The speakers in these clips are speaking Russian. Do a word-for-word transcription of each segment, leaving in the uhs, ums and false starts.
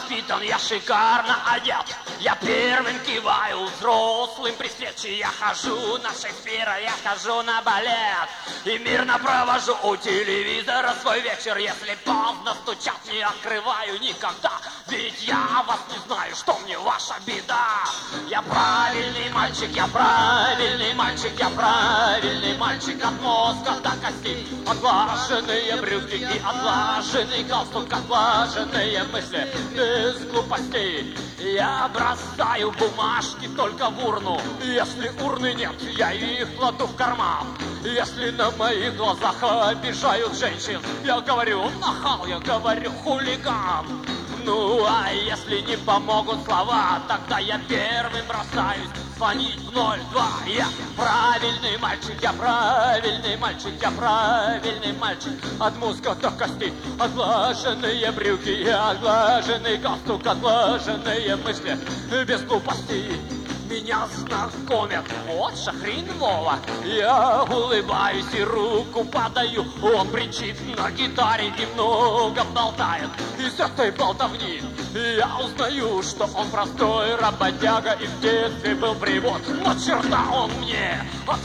воспитан, я шикарно одет. Я первым киваю взрослым при свече. Я хожу на Шекспира, я хожу на балет. И мирно провожу у телевизора свой вечер. Если поздно стучат, не открываю никогда. Ведь я вас не знаю, что мне ваша беда. Я правильный мальчик, я правильный мальчик, я правильный мальчик от мозга до костей. Оглаженные брюки и оглаженный галстук, оглаженные мысли без глупостей. Я бросаю бумажки только в урну. Если урны нет, я их кладу в карман. Если на моих глазах обижают женщин, я говорю нахал, я говорю хулиган. Ну, а если не помогут слова, тогда я первым бросаюсь звонить в ноль два. Я правильный мальчик, я правильный мальчик, я правильный мальчик от мозга до костей. Оглаженные брюки и оглаженный галстук, оглаженные мысли без глупостей. Меня знакомят, вот Шахрин Вова. Я улыбаюсь и руку подаю. Он бренчит на гитаре и много болтает. Из этой болтовни я узнаю, что он простой работяга и в детстве был привод. Но черта он мне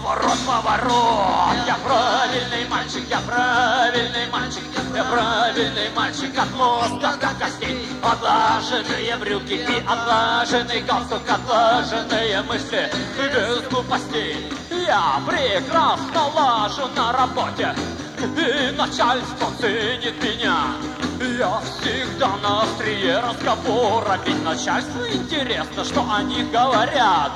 отворот-поворот. Я правильный мальчик, я правильный мальчик, я правильный мальчик от мозга до костей. Оглаженные брюки и оглаженный галстук, оглаженные мысли без глупостей. Я прекрасно лажу на работе, и начальство ценит меня. Я всегда на острие разговора, ведь начальству интересно, что они говорят.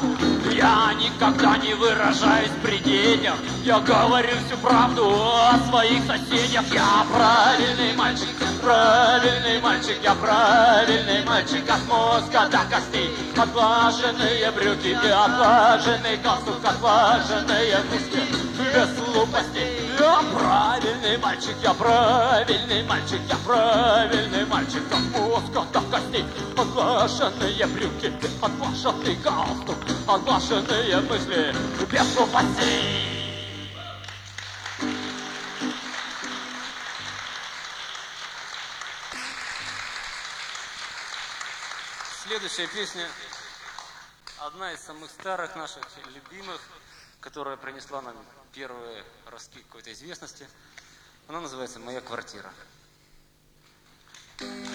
Я никогда не выражаюсь при детях, я говорю всю правду о своих соседях. Я правильный мальчик, правильный мальчик, я правильный мальчик от мозга до костей. Оглаженные брюки и оглаженный галстук, оглаженные мысли без глупостей. Я правильный мальчик, я правильный мальчик, я правильный мальчик от мозга до костей. Оглаженные брюки, оглаженный галстук, оглаженные мысли без глупостей. Следующая песня одна из самых старых наших любимых, которая принесла нам первые ростки какой-то известности. Она называется «Моя квартира».